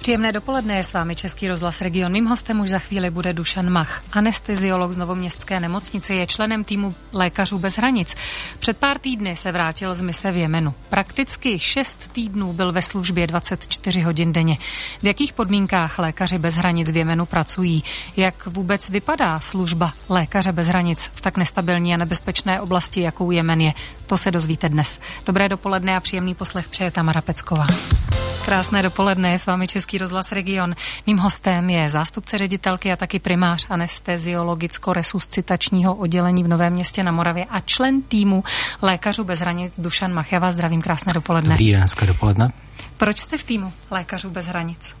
Příjemné dopoledne, je s vámi Český rozhlas Region. Mým hostem už za chvíli bude Dušan Mach. Anesteziolog z Novoměstské nemocnice, je členem týmu Lékařů bez hranic. Před pár týdny se vrátil z mise v Jemenu. Prakticky 6 týdnů byl ve službě 24 hodin denně. V jakých podmínkách Lékaři bez hranic v Jemenu pracují? Jak vůbec vypadá služba Lékaře bez hranic v tak nestabilní a nebezpečné oblasti, jakou Jemen je? To se dozvíte dnes. Dobré dopoledne a příjemný poslech přeje Tamara Pecková. Krásné dopoledne, je s vámi Český rozhlas Region. Mým hostem je zástupce ředitelky a taky primář anesteziologicko-resuscitačního oddělení v Novém Městě na Moravě a člen týmu Lékařů bez hranic Dušan Mach. Já vás zdravím, krásné dopoledne. Dobrý den, hezké dopoledne. Proč jste v týmu Lékařů bez hranic?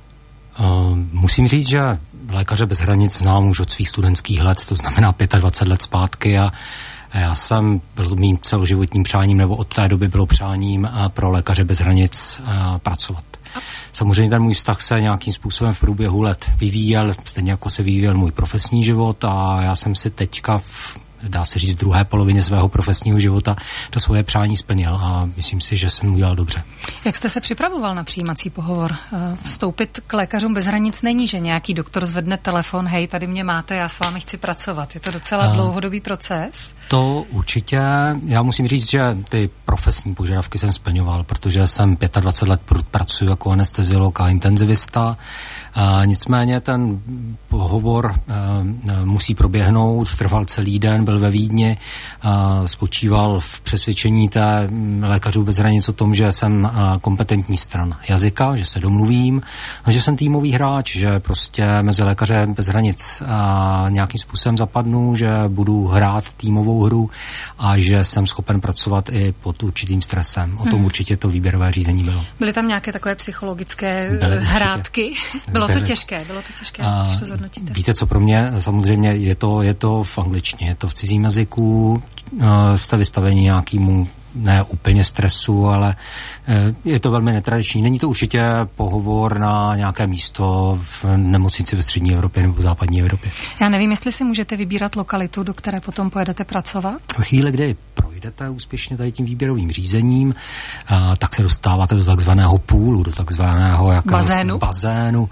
Musím říct, že Lékaře bez hranic znám už od svých studentských let, to znamená 25 let zpátky, a já jsem byl mým celoživotním přáním, nebo od té doby bylo přáním pro Lékaře bez hranic pracovat. Samozřejmě ten můj vztah se nějakým způsobem v průběhu let vyvíjel, stejně jako se vyvíjel můj profesní život, a já jsem si teďka dá se říct v druhé polovině svého profesního života to svoje přání splnil a myslím si, že jsem udělal dobře. Jak jste se připravoval na přijímací pohovor? Vstoupit k Lékařům bez hranic není, že nějaký doktor zvedne telefon, hej, tady mě máte, já s vámi chci pracovat. Je to docela dlouhodobý proces? To určitě. Já musím říct, že ty profesní požadavky jsem splňoval, protože jsem 25 let pracuji jako anesteziolog a intenzivista. Nicméně ten pohovor musí proběhnout, trval celý den, byl ve Vídni, spočíval v přesvědčení té Lékařů bez hranic o tom, že jsem kompetentní stran jazyka, že se domluvím, že jsem týmový hráč, že prostě mezi Lékaře bez hranic nějakým způsobem zapadnu, že budu hrát týmovou hru a že jsem schopen pracovat i pod určitým stresem. O tom určitě to výběrové řízení bylo. Byly tam nějaké takové psychologické hrátky? Bylo to těžké, když to zhodnotíte? Víte, co pro mě samozřejmě je to v angličtině, je to v cizím jazyku, jste vystaveni nějakému ne úplně stresu, ale je to velmi netradiční. Není to určitě pohovor na nějaké místo v nemocnici ve střední Evropě nebo v západní Evropě. Já nevím, jestli si můžete vybírat lokalitu, do které potom pojedete pracovat? V chvíli, kdy projdete úspěšně tady tím výběrovým řízením, tak se dostáváte do takzvaného půlu, do takzvaného bazénu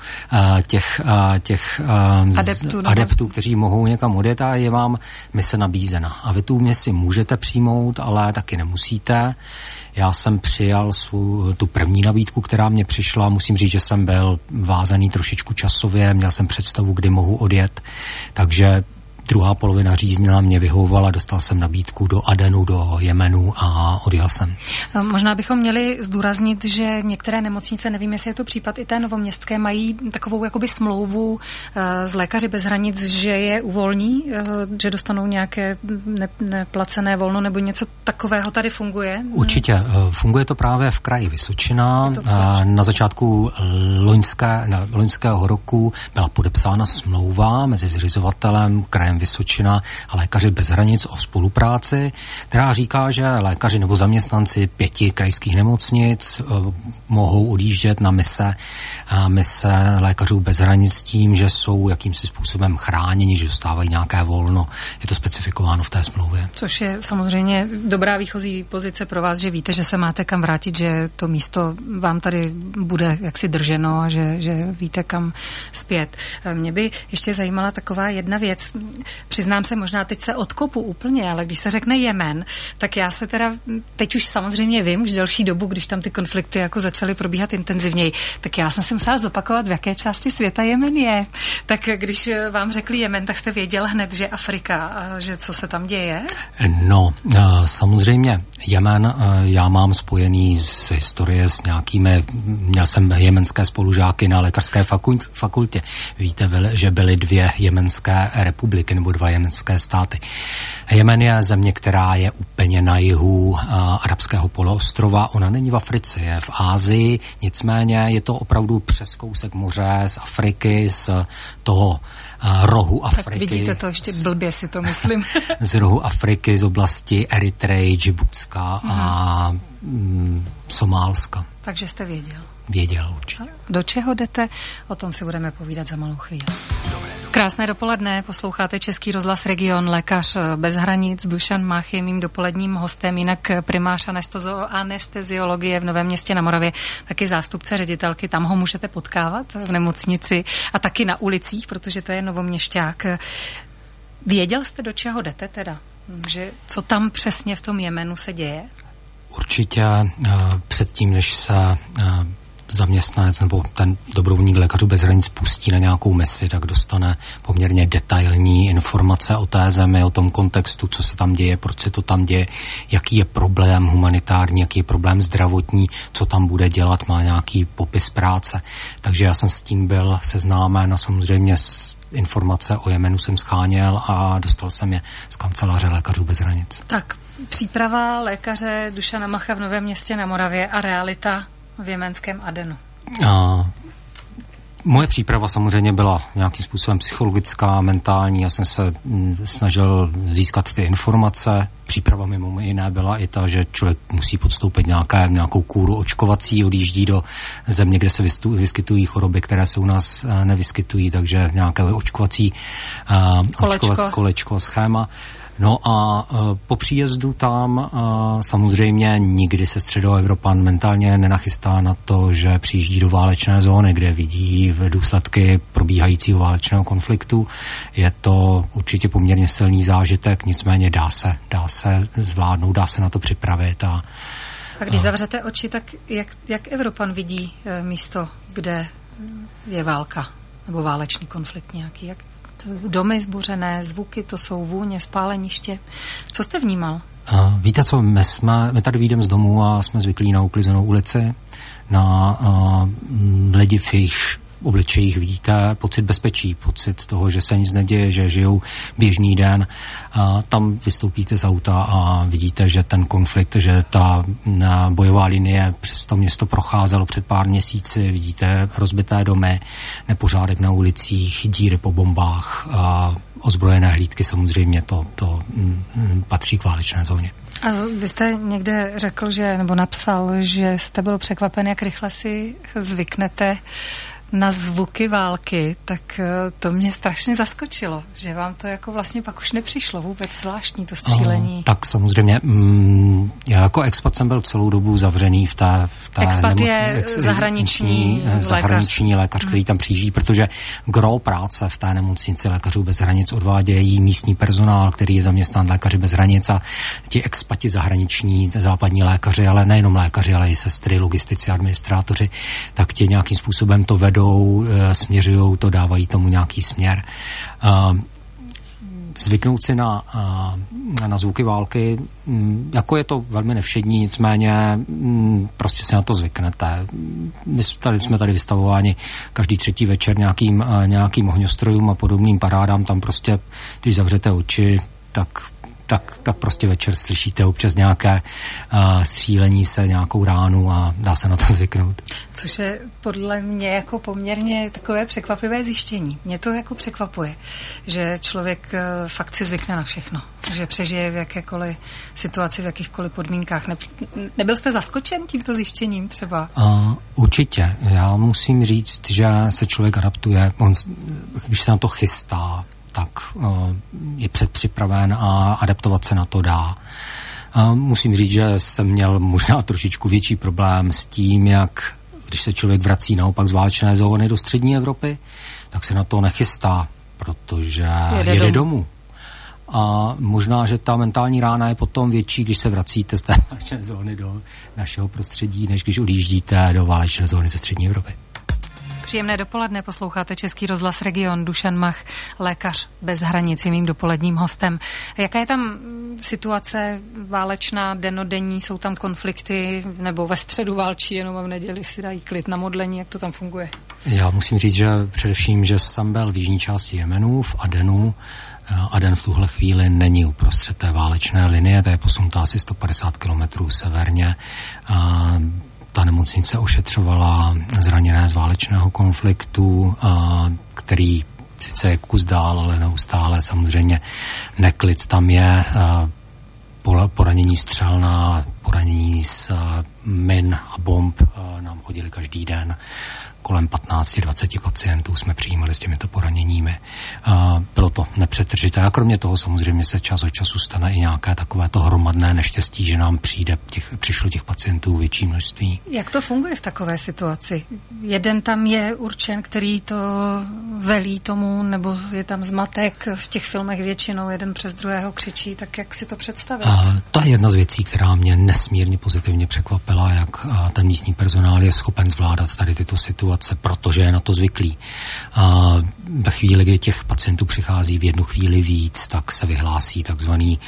těch adeptů, kteří mohou někam odjet, a je vám mise nabízena. A vy tu misi můžete přijmout, ale taky nemusíte. Já jsem přijal tu první nabídku, která mě přišla. Musím říct, že jsem byl vázaný trošičku časově, měl jsem představu, kdy mohu odjet, takže druhá polovina řízena mě vyhovovala, dostal jsem nabídku do Adenu, do Jemenu a odjel jsem. Možná bychom měli zdůraznit, že některé nemocnice, nevím, jestli je to případ i té novoměstské, mají takovou jakoby smlouvu s Lékaři bez hranic, že je uvolní, že dostanou nějaké neplacené volno nebo něco takového tady funguje? Určitě. Funguje to právě v kraji Vysočina. Na začátku loňského roku byla podepsána smlouva mezi zřizovatelem krajem Vysočina a Lékaři bez hranic o spolupráci, která říká, že lékaři nebo zaměstnanci 5 krajských nemocnic mohou odjíždět na mise Lékařů bez hranic s tím, že jsou jakýmsi způsobem chráněni, že dostávají nějaké volno. Je to specifikováno v té smlouvě. Což je samozřejmě dobrá výchozí pozice pro vás, že víte, že se máte kam vrátit, že to místo vám tady bude jaksi drženo a že víte kam zpět. Mě by ještě zajímala taková jedna věc. Přiznám se, možná teď se odkopu úplně, ale když se řekne Jemen, tak já se teda, teď už samozřejmě vím, už delší dobu, když tam ty konflikty jako začaly probíhat intenzivněji, tak já jsem si musela zopakovat, v jaké části světa Jemen je. Tak když vám řekli Jemen, tak jste věděl hned, že Afrika a že co se tam děje? No, samozřejmě Jemen, já mám spojený z historie s nějakými, měl jsem jemenské spolužáky na lékařské fakultě. Víte, že byly 2 jemenské republiky nebo 2 jemenské státy. Jemen je země, která je úplně na jihu arabského poloostrova. Ona není v Africe, je v Asii, nicméně je to opravdu přes kousek moře z Afriky, z toho rohu Afriky. Tak vidíte to, ještě blbě si to myslím. Z rohu Afriky, z oblasti Eritreji, Džibutska a Somálska. Takže jste věděl. Věděl určitě. Do čeho jdete? O tom si budeme povídat za malou chvíli. Krásné dopoledne, posloucháte Český rozhlas Region. Lékař bez hranic Dušan Mach je mým dopoledním hostem, jinak primář anesteziologie v Novém Městě na Moravě, taky zástupce ředitelky, tam ho můžete potkávat v nemocnici a taky na ulicích, protože to je novoměšťák. Věděl jste, do čeho jdete teda? Že co tam přesně v tom Jemenu se děje? Určitě předtím, než se zaměstnanec nebo ten dobrovolník Lékařů bez hranic pustí na nějakou misi, tak dostane poměrně detailní informace o té zemi, o tom kontextu, co se tam děje, proč se to tam děje, jaký je problém humanitární, jaký je problém zdravotní, co tam bude dělat, má nějaký popis práce. Takže já jsem s tím byl seznámen a samozřejmě informace o Jemenu jsem scháněl a dostal jsem je z kanceláře Lékařů bez hranic. Tak, příprava lékaře Dušana Macha v Novém Městě na Moravě a realita v jemenském Adenu. Moje příprava samozřejmě byla nějakým způsobem psychologická, mentální. Já jsem se snažil získat ty informace. Příprava mimo jiné byla i ta, že člověk musí podstoupit nějakou kůru očkovací, odjíždí do země, kde se vyskytují choroby, které se u nás nevyskytují, takže nějaké očkovací kolečko, schéma. No a po příjezdu tam samozřejmě nikdy se Středoevropan mentálně nenachystá na to, že přijíždí do válečné zóny, kde vidí v důsledky probíhajícího válečného konfliktu. Je to určitě poměrně silný zážitek, nicméně dá se zvládnout, dá se na to připravit. A když zavřete oči, tak jak Evropan vidí místo, kde je válka nebo válečný konflikt nějaký? Domy zbořené, zvuky, to jsou vůně, spáleniště. Co jste vnímal? Víte co, my tady vyjdeme z domu a jsme zvyklí na uklizenou ulici, na lidi v jejich obličejích vidíte pocit bezpečí, pocit toho, že se nic neděje, že žijou běžný den. Tam vystoupíte z auta a vidíte, že ten konflikt, že ta bojová linie přes to město procházelo před pár měsíci, vidíte rozbité domy, nepořádek na ulicích, díry po bombách a ozbrojené hlídky, samozřejmě to patří k válečné zóně. A vy jste někde řekl, nebo napsal, že jste byl překvapen, jak rychle si zvyknete na zvuky války, tak to mě strašně zaskočilo, že vám to jako vlastně pak už nepřišlo vůbec zvláštní, to střílení. Tak samozřejmě, já jako expat jsem byl celou dobu zavřený v té expat je zahraniční lékař, který tam přijíždí, protože gro práce v té nemocnici Lékařů bez hranic odvádějí místní personál, který je zaměstnán Lékaři bez hranic, a ti expati zahraniční, západní lékaři, ale nejenom lékaři, ale i sestry, logistici, administrátoři, tak ti nějakým způsobem to vedou, směřují to, dávají tomu nějaký směr. Zvyknout si na zvuky války, jako je to velmi nevšední, nicméně prostě si na to zvyknete. My jsme tady vystavováni každý třetí večer nějakým ohňostrojům a podobným parádám, tam prostě, když zavřete oči, tak prostě večer slyšíte občas nějaké střílení se, nějakou ránu a dá se na to zvyknout. Což je podle mě jako poměrně takové překvapivé zjištění. Mě to jako překvapuje, že člověk fakt si zvykne na všechno. Že přežije v jakékoliv situaci, v jakýchkoliv podmínkách. Nebyl jste zaskočen tímto zjištěním třeba? Určitě. Já musím říct, že se člověk adaptuje. Když se na to chystá, tak je předpřipraven a adaptovat se na to dá. Musím říct, že jsem měl možná trošičku větší problém s tím, jak když se člověk vrací naopak z válečné zóny do střední Evropy, tak se na to nechystá, protože jede domů. A možná, že ta mentální rána je potom větší, když se vracíte z té válečné zóny do našeho prostředí, než když odjíždíte do válečné zóny ze střední Evropy. Příjemné dopoledne, posloucháte Český rozhlas Region. Dušan Mach, lékař bez hranic, je mým dopoledním hostem. Jaká je tam situace válečná, dennodenní, jsou tam konflikty, nebo ve středu válčí, jenom a v neděli si dají klid na modlení, jak to tam funguje? Já musím říct, že především, že jsem byl v jižní části Jemenu, v Adenu. Aden v tuhle chvíli není uprostřed té válečné linie, to je posunutá asi 150 kilometrů severně. Ta nemocnice ošetřovala zraněné z válečného konfliktu, který sice je kus dál, ale neustále samozřejmě neklid tam je, poranění střelná, poranění z min a bomb nám chodili každý den. kolem 15-20 pacientů jsme přijímali s těmito poraněními. Bylo to nepřetržité a kromě toho samozřejmě se čas od času stane i nějaké takovéto hromadné neštěstí, že nám přišlo těch pacientů větší množství. Jak to funguje v takové situaci? Jeden tam je určen, který to velí tomu, nebo je tam zmatek? V těch filmech většinou jeden přes druhého křičí, tak jak si to představit? To je jedna z věcí, která mě nesmírně pozitivně překvapila, jak ten místní personál je schopen zvládat tady tyto situace, protože je na to zvyklý. Ve chvíli, kdy těch pacientů přichází v jednu chvíli víc, tak se vyhlásí takzvaný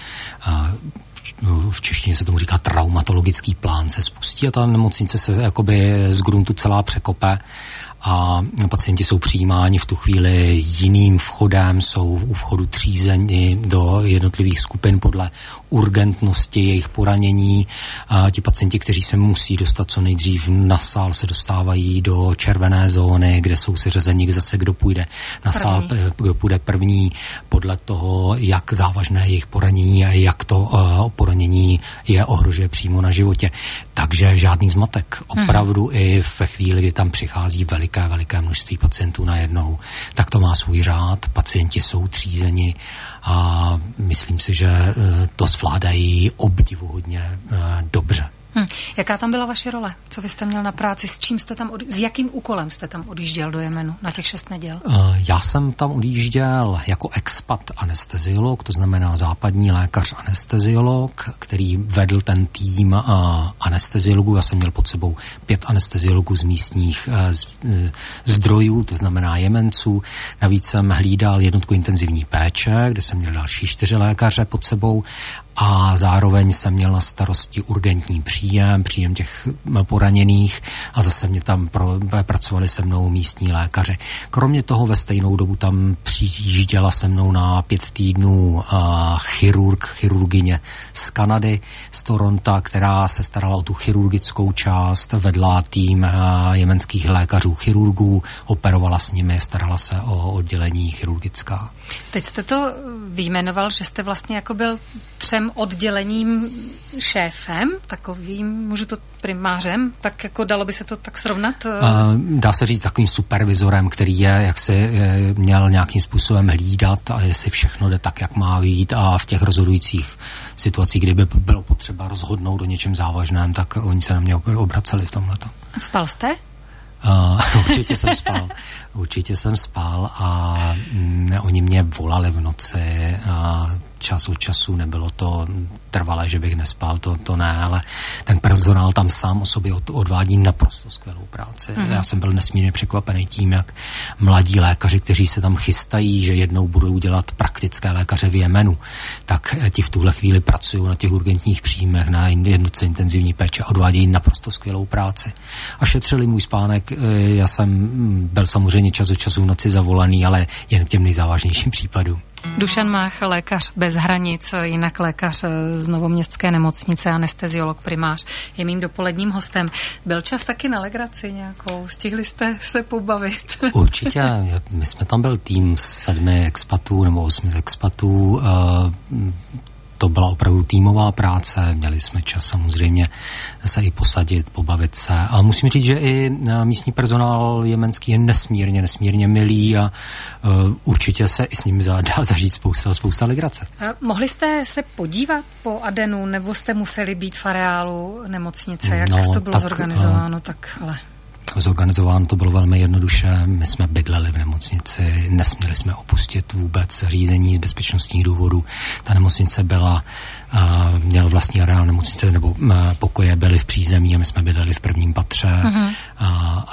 v češtině se tomu říká traumatologický plán, se spustí a ta nemocnice se jakoby z gruntu celá překope a pacienti jsou přijímáni v tu chvíli jiným vchodem, jsou u vchodu třízeni do jednotlivých skupin podle urgentnosti jejich poranění. A ti pacienti, kteří se musí dostat co nejdřív na sál, se dostávají do červené zóny, kde jsou seřazeni zase, kdo půjde na sál, kdo půjde první, podle toho, jak závažné je jejich poranění a jak to poranění je ohrožuje přímo na životě. Takže žádný zmatek. Opravdu i ve chvíli, kdy tam přichází veliké množství pacientů najednou, tak to má svůj řád, pacienti jsou třízeni a myslím si, že to zvládají obdivuhodně dobře. Jaká tam byla vaše role? Co vy jste měl na práci? S čím jste tam s jakým úkolem jste tam odjížděl do Jemenu na těch 6 neděl? Já jsem tam odjížděl jako expat anesteziolog, to znamená západní lékař anesteziolog, který vedl ten tým anesteziologů. Já jsem měl pod sebou 5 anesteziologů z místních zdrojů, to znamená Jemenců. Navíc jsem hlídal jednotku intenzivní péče, kde jsem měl další 4 lékaře pod sebou a zároveň jsem měl na starosti urgentní příjem těch poraněných a zase mě tam pracovali se mnou místní lékaři. Kromě toho ve stejnou dobu tam přijížděla se mnou na 5 týdnů chirurgyně z Kanady, z Toronta, která se starala o tu chirurgickou část, vedla tým jemenských lékařů chirurgů, operovala s nimi, starala se o oddělení chirurgická. Teď jste to vyjmenoval, že jste vlastně jako byl 3 oddělením šéfem, takovým, můžu to primářem, tak jako dalo by se to tak srovnat? Dá se říct takovým supervizorem, který je, jak si měl nějakým způsobem hlídat a jestli všechno jde tak, jak má být a v těch rozhodujících situacích, kdyby bylo potřeba rozhodnout o něčem závažném, tak oni se na mě obraceli v tomhleto. Spal jste? Určitě jsem spal a oni mě volali v noci čas od času, nebylo to trvalé, že bych nespal, to ne, ale ten personál tam sám o sobě odvádí naprosto skvělou práci. Já jsem byl nesmírně překvapený tím, jak mladí lékaři, kteří se tam chystají, že jednou budou dělat praktické lékaře v Jemenu, tak ti v tuhle chvíli pracují na těch urgentních příjmech, na jednotce intenzivní péče a odvádějí naprosto skvělou práci. A šetřili můj spánek, já jsem byl samozřejmě čas od času v noci zavolaný, ale jen k těm nejzávažnějším případům. Dušan Mach, lékař bez hranic, jinak lékař z Novoměstské nemocnice, anesteziolog, primář, je mým dopoledním hostem. Byl čas taky na legraci nějakou? Stihli jste se pobavit? Určitě. My jsme tam byl tým 7 expatů nebo 8 expatů. To byla opravdu týmová práce, měli jsme čas samozřejmě se i posadit, pobavit se. A musím říct, že i místní personál jemenský je nesmírně milý a určitě se i s ním dá zažít spousta legrace. Mohli jste se podívat po Adenu, nebo jste museli být v areálu nemocnice? Jak to bylo zorganizováno? Zorganizováno to bylo velmi jednoduše. My jsme bydleli v nemocnici, nesměli jsme opustit vůbec řízení z bezpečnostních důvodů. Ta nemocnice měl vlastní areál nemocnice, nebo pokoje byly v přízemí a my jsme bydleli v prvním patře a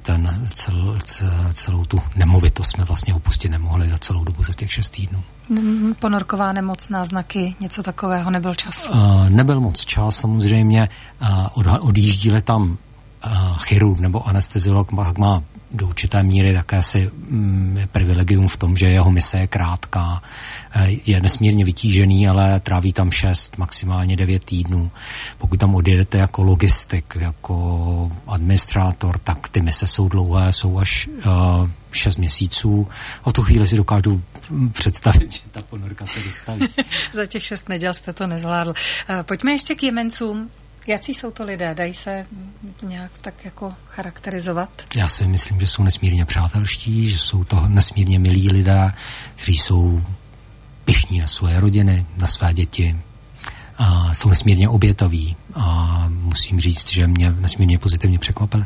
celou tu nemovitost jsme vlastně opustit nemohli za celou dobu, za těch 6 týdnů. Ponorková nemoc, náznaky, něco takového, nebyl čas? Nebyl moc čas, samozřejmě. Odjíždíli tam chirurg nebo anesteziolog má do určité míry jakési privilegium v tom, že jeho mise je krátká, je nesmírně vytížený, ale tráví tam 6, maximálně 9 týdnů. Pokud tam odjedete jako logistik, jako administrátor, tak ty mise jsou dlouhé, jsou až 6 měsíců a v tu chvíli si dokážu představit, že ta ponorka se dostaví. Za těch 6 neděl jste to nezvládl. Pojďme ještě k Jemencům. Jací jsou to lidé? Dají se nějak tak jako charakterizovat? Já si myslím, že jsou nesmírně přátelští, že jsou to nesmírně milí lidé, kteří jsou pyšní na svoje rodiny, na své děti. A jsou nesmírně obětaví a musím říct, že mě nesmírně pozitivně překvapili.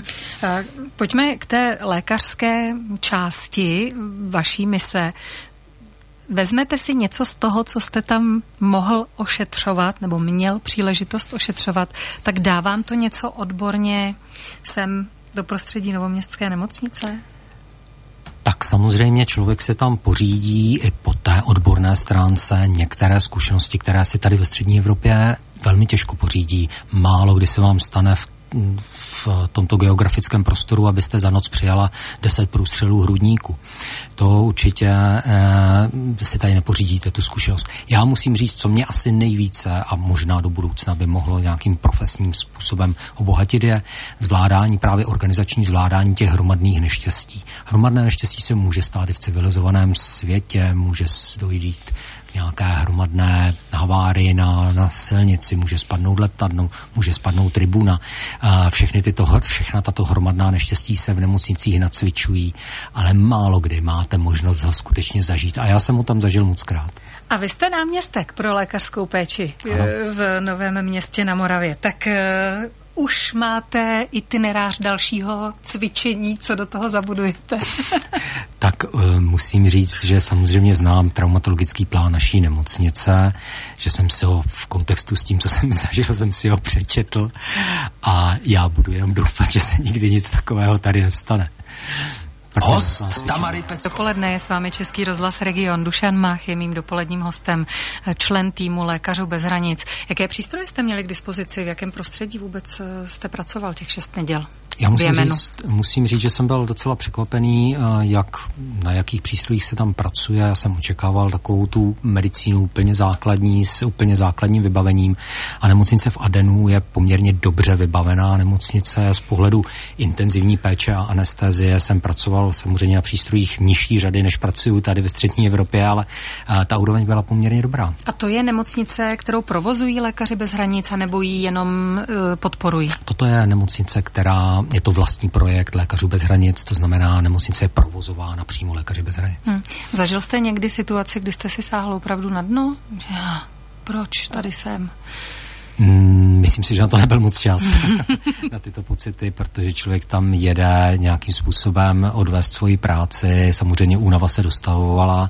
Pojďme k té lékařské části vaší mise. Vezmete si něco z toho, co jste tam mohl ošetřovat nebo měl příležitost ošetřovat, tak dávám to něco odborně sem do prostředí Novoměstské nemocnice? Tak samozřejmě člověk se tam pořídí i po té odborné stránce některé zkušenosti, které si tady ve střední Evropě velmi těžko pořídí. Málo kdy se vám stane v tomto geografickém prostoru, abyste za noc přijala 10 průstřelů hrudníku. To určitě si tady nepořídíte, tu zkušenost. Já musím říct, co mě asi nejvíce a možná do budoucna by mohlo nějakým profesním způsobem obohatit, je zvládání, právě organizační zvládání těch hromadných neštěstí. Hromadné neštěstí se může stát i v civilizovaném světě, může dojít nějaké hromadné havárie na silnici, může spadnout letadlo, může spadnout tribuna. Všechna tato hromadná neštěstí se v nemocnicích nacvičují, ale málo kdy máte možnost ho skutečně zažít. A já jsem ho tam zažil mockrát. A vy jste náměstek pro lékařskou péči v Novém Městě na Moravě. Tak už máte itinerář dalšího cvičení, co do toho zabudujete? Tak musím říct, že samozřejmě znám traumatologický plán naší nemocnice, že jsem si ho v kontextu s tím, co jsem zažil, jsem si ho přečetl a já budu jenom doufat, že se nikdy nic takového tady nestane. Host Tamary Pecková. Dopoledne je s vámi Český rozhlas Region. Dušan Mach je mým dopoledním hostem, člen týmu Lékařů bez hranic. Jaké přístroje jste měli k dispozici? V jakém prostředí vůbec jste pracoval těch 6 neděl? Já musím říct, že jsem byl docela překvapený, na jakých přístrojích se tam pracuje. Já jsem očekával takovou tu medicínu úplně základní, s úplně základním vybavením. A nemocnice v Adenu je poměrně dobře vybavená nemocnice. Z pohledu intenzivní péče a anestezie jsem pracoval samozřejmě na přístrojích nižší řady, než pracuju tady ve střední Evropě, ale ta úroveň byla poměrně dobrá. A to je nemocnice, kterou provozují Lékaři bez hranic, nebo ji jenom podporují? Toto je nemocnice, je to vlastní projekt Lékařů bez hranic, to znamená, nemocnice je provozována přímo Lékaři bez hranic. Zažil jste někdy situaci, kdy jste si sáhl opravdu na dno? Proč tady jsem? Myslím si, že na to nebyl moc čas na tyto pocity, protože člověk tam jede nějakým způsobem odvést svoji práci. Samozřejmě únava se dostavovala,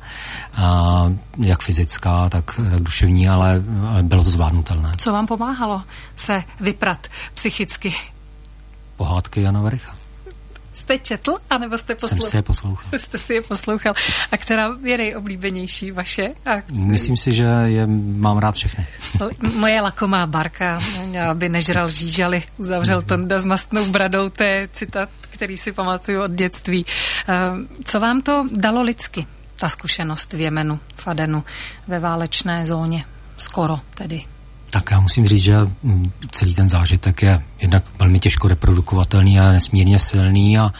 jak fyzická, tak duševní, ale bylo to zvládnutelné. Co vám pomáhalo se vyprat psychicky? Pohádky Jana Vericha. Jste četl, anebo jste poslouchal? Jsem si je poslouchal. Jste si je poslouchal. A která je nejoblíbenější vaše? Myslím si, že mám rád všechny. Moje lakomá barka, aby nežral žížaly, uzavřel Tonda s mastnou bradou, to je citát, který si pamatuju od dětství. Co vám to dalo lidsky, ta zkušenost v Jemenu, v Adenu, ve válečné zóně? Skoro tedy. Tak já musím říct, že celý ten zážitek je jednak velmi těžko reprodukovatelný a nesmírně silný a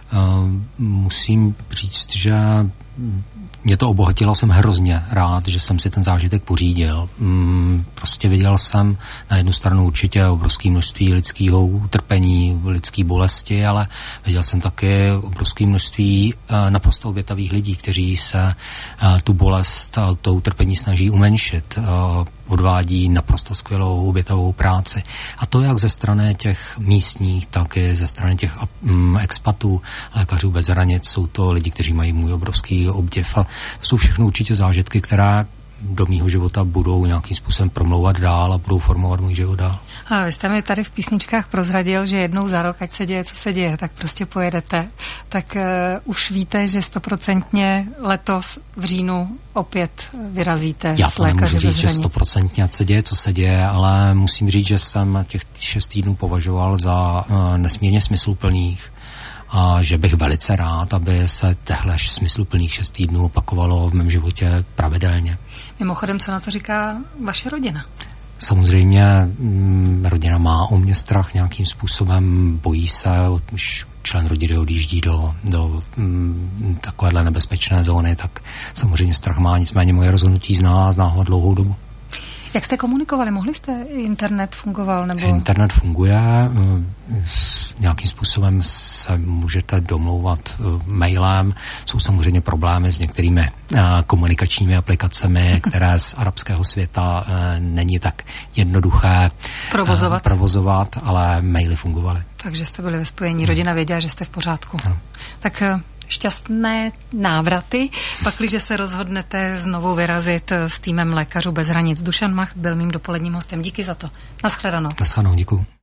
musím říct, že mě to obohatilo, jsem hrozně rád, že jsem si ten zážitek pořídil. Prostě viděl jsem na jednu stranu určitě obrovské množství lidského utrpení, lidské bolesti, ale viděl jsem taky obrovské množství naprosto obětavých lidí, kteří se tu bolest a to utrpení snaží umenšit. Odvádí naprosto skvělou obětavou práci. A to jak ze strany těch místních, tak i ze strany těch expatů, Lékařů bez hranic. Jsou to lidi, kteří mají můj obrovský obdiv a jsou všechno určitě zážitky, které do mýho života budou nějakým způsobem promlouvat dál a budou formovat můj život dál. A vy jste mi tady v písničkách prozradil, že jednou za rok, ať se děje, co se děje, tak prostě pojedete. Tak už víte, že 100% letos v říjnu opět vyrazíte Já s Lékaři bez hranic. Já nemůžu říct, že 100% ať se děje, co se děje, ale musím říct, že jsem těch 6 týdnů považoval za nesmírně smysluplných a že bych velice rád, aby se tehle smysluplných 6 týdnů opakovalo v mém životě pravidelně. Mimochodem, co na to říká vaše rodina? Samozřejmě rodina má o mě strach nějakým způsobem, bojí se, už člen rodiny odjíždí do takovéhle nebezpečné zóny, tak samozřejmě strach má, nicméně moje rozhodnutí zná ho dlouhou dobu. Jak jste komunikovali? Mohli jste? Internet fungoval? Nebo... Internet funguje. Nějakým způsobem se můžete domlouvat mailem. Jsou samozřejmě problémy s některými komunikačními aplikacemi, které z arabského světa není tak jednoduché provozovat, ale maily fungovaly. Takže jste byli ve spojení, rodina věděla, že jste v pořádku. Tak šťastné návraty, pakliže se rozhodnete znovu vyrazit s týmem Lékařů bez hranic. Dušan Mach byl mým dopoledním hostem. Díky za to. Naschledanou. Naschledanou, děkuju.